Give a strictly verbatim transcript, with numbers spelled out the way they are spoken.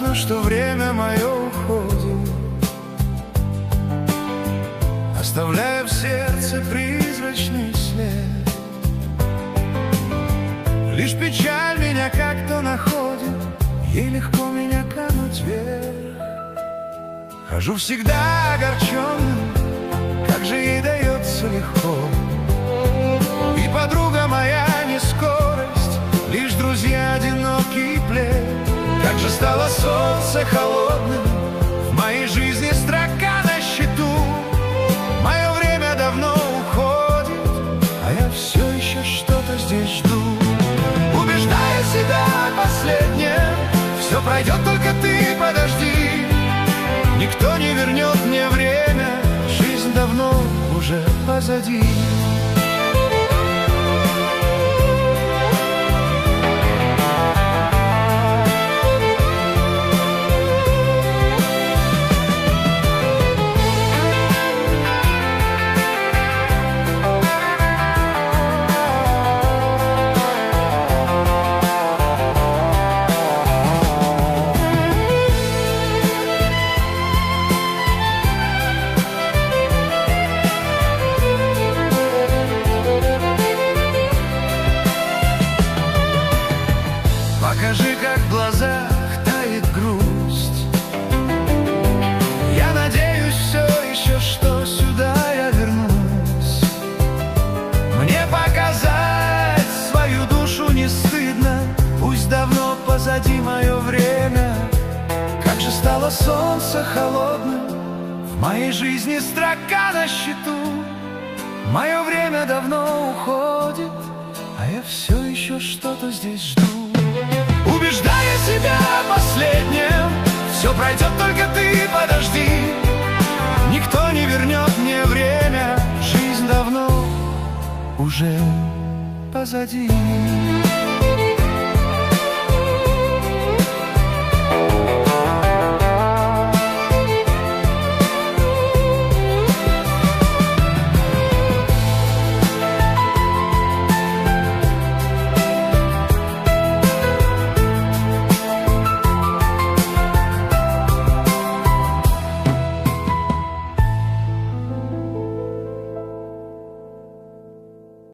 странно, что время мое уходит, оставляя в сердце призрачный след. Лишь печаль меня как-то находит, ей легко меня кануть вверх. Хожу всегда огорченным, как же ей дается легко. И подруга моя не скорость, лишь друзья одинокий плед. Как же стало солнце холодным, в моей жизни строка на счету. Мое время давно уходит, а я все еще что-то здесь жду. Убеждая себя последнее, все пройдет, только ты подожди. Никто не вернет мне время, жизнь давно уже позади. Покажи, как в глазах тает грусть. Я надеюсь все еще, что сюда я вернусь. Мне показать свою душу не стыдно, пусть давно позади мое время. Как же стало солнце холодным, в моей жизни строка на счету. Мое время давно уходит, а я все еще что-то здесь жду. Убеждая себя последним, все пройдет, только ты подожди. Никто не вернет мне время, жизнь давно уже позади.